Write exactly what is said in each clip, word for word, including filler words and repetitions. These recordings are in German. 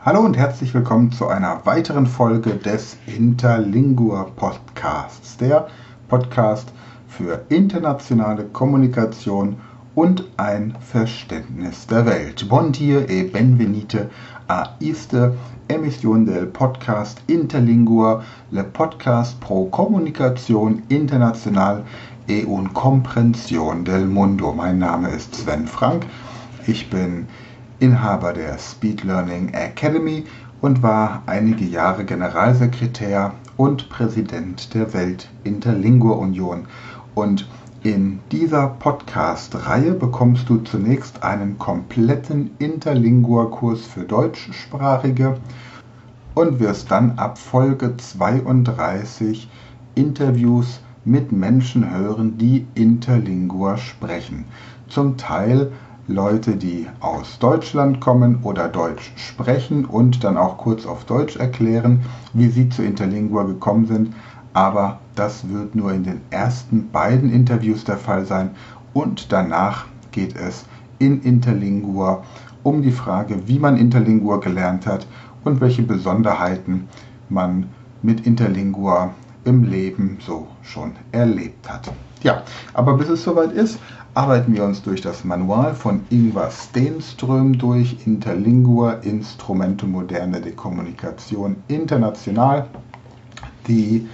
Hallo und herzlich willkommen zu einer weiteren Folge des Interlingua Podcasts, der Podcast für internationale Kommunikation und ein Verständnis der Welt. Bon dia e benvenite a iste emisión del podcast Interlingua, le podcast pro comunicación internacional e un comprensión del mundo. Mein Name ist Sven Frank, ich bin Inhaber der Speed Learning Academy und war einige Jahre Generalsekretär und Präsident der Welt-Interlingua-Union. Und in dieser Podcast-Reihe bekommst du zunächst einen kompletten Interlingua-Kurs für Deutschsprachige und wirst dann ab Folge zweiunddreißig Interviews mit Menschen hören, die Interlingua sprechen. Zum Teil Leute, die aus Deutschland kommen oder Deutsch sprechen und dann auch kurz auf Deutsch erklären, wie sie zu Interlingua gekommen sind. Aber das wird nur in den ersten beiden Interviews der Fall sein und danach geht es in Interlingua um die Frage, wie man Interlingua gelernt hat und welche Besonderheiten man mit Interlingua im Leben so schon erlebt hat. Ja, aber bis es soweit ist, arbeiten wir uns durch das Manual von Ingvar Stenström durch, Interlingua, Instrumente moderne de Kommunikation international. Die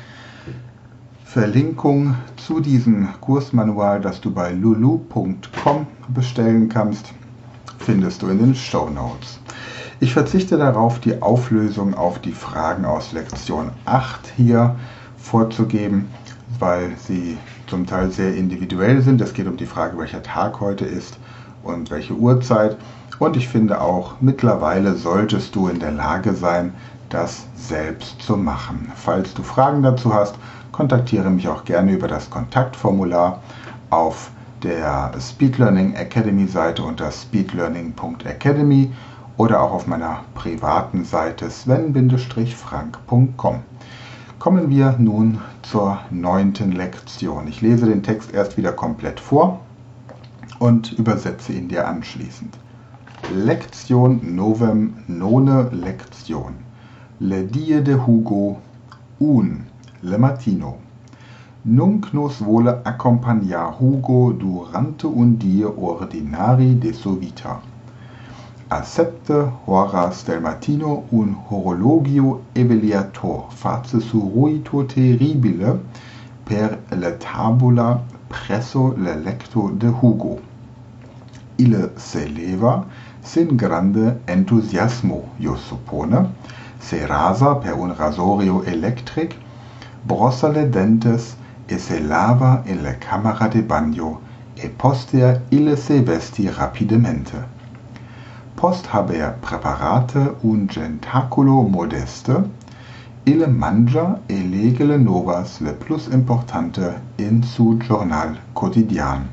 Verlinkung zu diesem Kursmanual, das du bei lulu punkt com bestellen kannst, findest du in den Shownotes. Ich verzichte darauf, die Auflösung auf die Fragen aus Lektion acht hier vorzugeben, weil sie zum Teil sehr individuell sind. Es geht um die Frage, welcher Tag heute ist und welche Uhrzeit. Und ich finde auch, mittlerweile solltest du in der Lage sein, das selbst zu machen. Falls du Fragen dazu hast, kontaktiere mich auch gerne über das Kontaktformular auf der Speed Learning Academy Seite unter speedlearning punkt academy oder auch auf meiner privaten Seite sven frank punkt com. Kommen wir nun zur neunten Lektion. Ich lese den Text erst wieder komplett vor und übersetze ihn dir anschließend. Lektion novem none Lektion. Le die de Hugo un le mattino. Nunc nos vole accompagnar Hugo durante un die ordinari de sua vita. Accepte horas del mattino un horologio eveliator face suruito terribile per le tabula presso le lecto de Hugo. Ille se leva sin grande entusiasmo, io suppone, se rasa per un rasorio electric, brossa le dentes e se lava in le camera de bagno e postea ille se vesti rapidemente. Post haber preparate un gentaculo modeste, ille mangia e lege le novas le plus importante in su journal quotidian,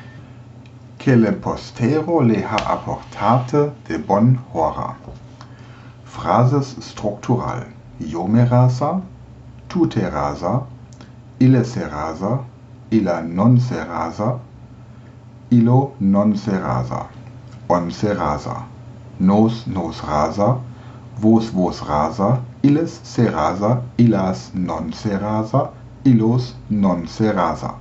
che le postero le ha apportate de bon hora. Phrases struktural. Io me rasa, tu te rasa, ille se rasa, illa non se rasa, illo non se rasa, on se rasa. Nos nos rasa, vos vos rasa, illes se rasa, illas non se rasa, illos non se rasa.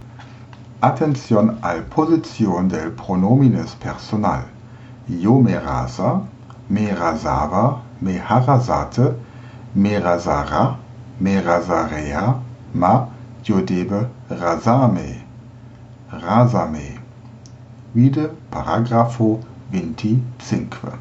Atención al posición del pronomines personal. Io me rasa, me rasava, me harasate, me rasara, me rasarea, ma io debe rasame, rasame. Vide paragrafo venticinque.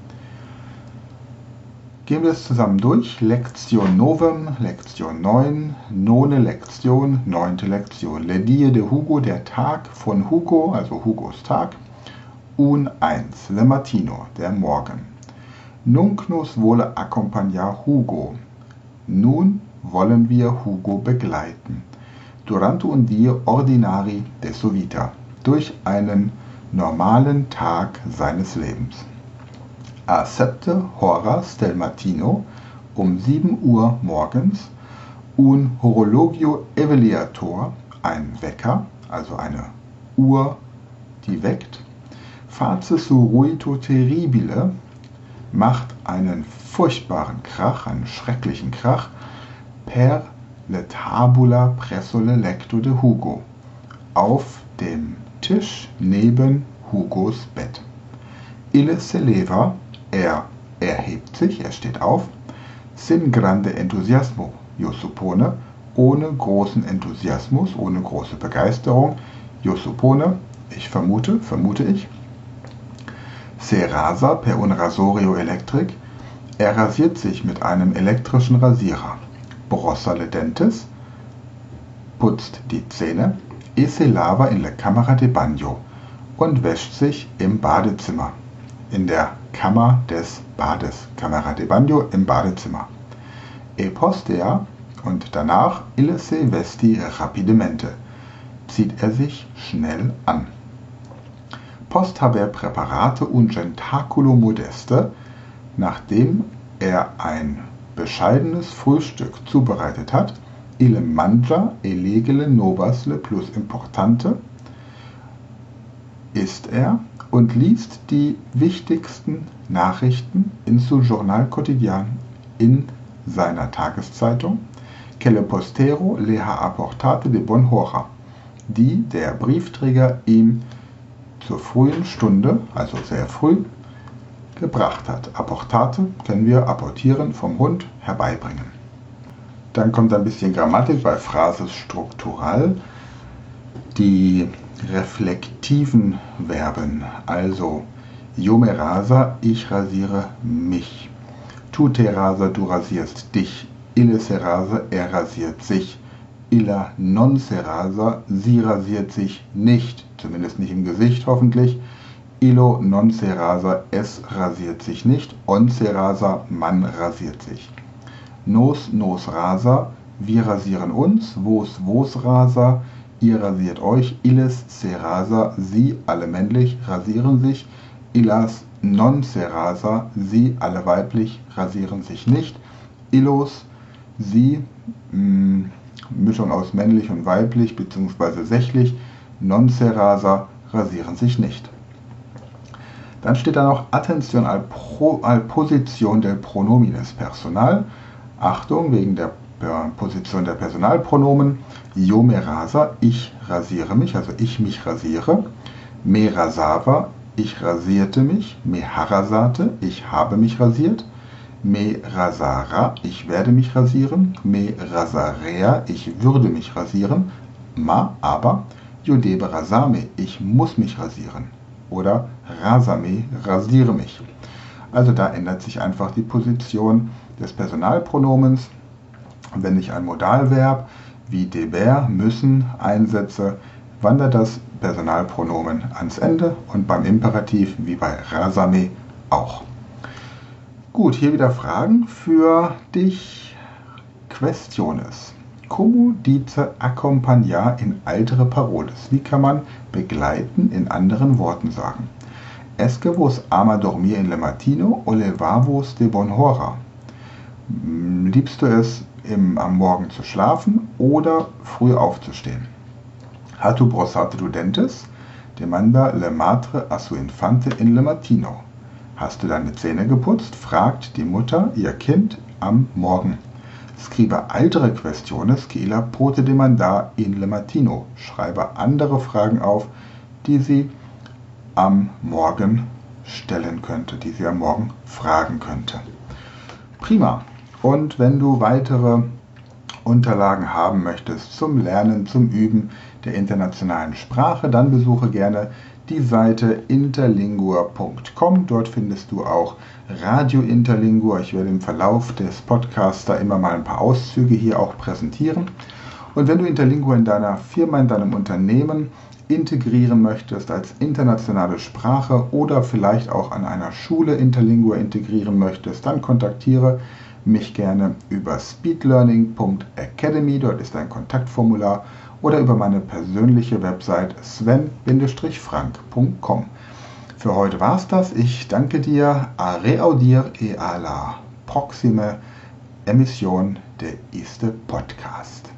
Gehen wir es zusammen durch. Lektion novem, Lektion neun, none Lektion, neunte Lektion. Le die de Hugo, der Tag von Hugo, also Hugos Tag. Un eins, le mattino, der Morgen. Nunc nos vole accompagnar Hugo. Nun wollen wir Hugo begleiten. Durante un die ordinari de sua vita. Durch einen normalen Tag seines Lebens. A septe horas del mattino, um sieben Uhr morgens, un horologio eveliator, ein Wecker, also eine Uhr, die weckt, face suruito terribile, macht einen furchtbaren Krach, einen schrecklichen Krach, per le tabula presso le lecto de Hugo, auf dem Tisch neben Hugos Bett. Ille se leva, er erhebt sich, er steht auf, sin grande entusiasmo, io suppone, ohne großen Enthusiasmus, ohne große Begeisterung, io suppone, ich vermute, vermute ich, se rasa per un rasorio electric, er rasiert sich mit einem elektrischen Rasierer, brossa le dentes, putzt die Zähne, e se lava in la camera de bagno und wäscht sich im Badezimmer, in der Kammer des Bades, Camera de bagno im Badezimmer. E postea, und danach, ille se vesti rapidemente, zieht er sich schnell an. Post haber preparate un gentaculo modeste, nachdem er ein bescheidenes Frühstück zubereitet hat, ille mangia e legele nobas le plus importante, isst er und liest die wichtigsten Nachrichten in su Journal Quotidien, in seiner Tageszeitung, che le postero le ha apportate de bon hora, die der Briefträger ihm zur frühen Stunde, also sehr früh, gebracht hat. Apportate können wir apportieren, vom Hund herbeibringen. Dann kommt ein bisschen Grammatik bei Phrasis struktural. Die reflektiven Verben, also io me rasa, ich rasiere mich. Tu te rasa, du rasierst dich. Ille se rasa, er rasiert sich. Illa non se rasa, sie rasiert sich nicht, zumindest nicht im Gesicht hoffentlich. Illo non se rasa, es rasiert sich nicht. On se rasa, man rasiert sich. Nos nos rasa, wir rasieren uns. Vos vos rasa, ihr rasiert euch. Illes se rasa, sie, alle männlich, rasieren sich. Illas non se rasa, sie, alle weiblich, rasieren sich nicht. Illos, sie, mh, Mischung aus männlich und weiblich bzw. sächlich, non se rasa, rasieren sich nicht. Dann steht da noch Attention al, pro, al position del pronomines personal. Achtung, wegen der Position der Personalpronomen. Io me rasa, ich rasiere mich, also ich mich rasiere. Me rasava, ich rasierte mich. Me harasate, ich habe mich rasiert. Me rasara, ich werde mich rasieren. Me rasarea, ich würde mich rasieren. Ma, aber, io debe rasame, ich muss mich rasieren. Oder rasame, rasiere mich. Also da ändert sich einfach die Position des Personalpronomens. Wenn ich ein Modalverb wie deber, müssen einsetze, wandert das Personalpronomen ans Ende und beim Imperativ wie bei rasame auch. Gut, hier wieder Fragen für dich. Questiones. Como dice acompañar in altere paroles? Wie kann man begleiten in anderen Worten sagen? Es que vos ama dormir en le matino o levavos de bon hora? Liebst du es, im, am Morgen zu schlafen oder früh aufzustehen? Hatu brossate du dentes? Demanda le madre a su infante in le matino. Hast du deine Zähne geputzt? Fragt die Mutter ihr Kind am Morgen. Scriba altere questiones que illa pote demandar in le matino. Schreibe andere Fragen auf, die sie am Morgen stellen könnte, die sie am Morgen fragen könnte. Prima. Und wenn du weitere Unterlagen haben möchtest zum Lernen, zum Üben der internationalen Sprache, dann besuche gerne die Seite interlingua punkt com. Dort findest du auch Radio Interlingua. Ich werde im Verlauf des Podcasts da immer mal ein paar Auszüge hier auch präsentieren. Und wenn du Interlingua in deiner Firma, in deinem Unternehmen integrieren möchtest als internationale Sprache oder vielleicht auch an einer Schule Interlingua integrieren möchtest, dann kontaktiere mich gerne über speedlearning punkt academy. Dort ist ein Kontaktformular. Oder über meine persönliche Website sven frank punkt com. Für heute war's das. Ich danke dir. A reaudir e a la proxime Emission de este Podcast.